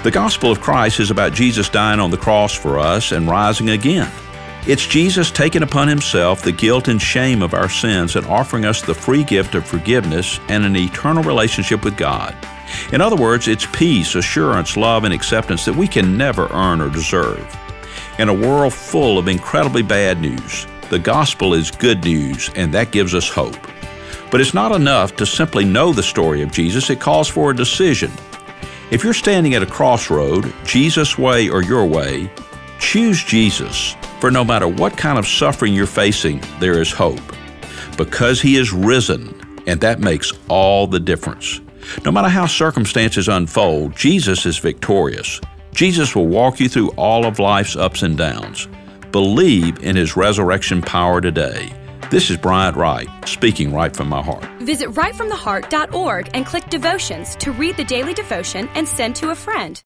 The gospel of Christ is about Jesus dying on the cross for us and rising again. It's Jesus taking upon himself the guilt and shame of our sins and offering us the free gift of forgiveness and an eternal relationship with God. In other words, it's peace, assurance, love, and acceptance that we can never earn or deserve. In a world full of incredibly bad news, the gospel is good news, and that gives us hope. But it's not enough to simply know the story of Jesus. It calls for a decision. If you're standing at a crossroad, Jesus' way or your way, choose Jesus. For no matter what kind of suffering you're facing, there is hope. Because he is risen, and that makes all the difference. No matter how circumstances unfold, Jesus is victorious. Jesus will walk you through all of life's ups and downs. Believe in his resurrection power today. This is Bryant Wright, speaking right from my heart. Visit rightfromtheheart.org and click Devotions to read the daily devotion and send to a friend.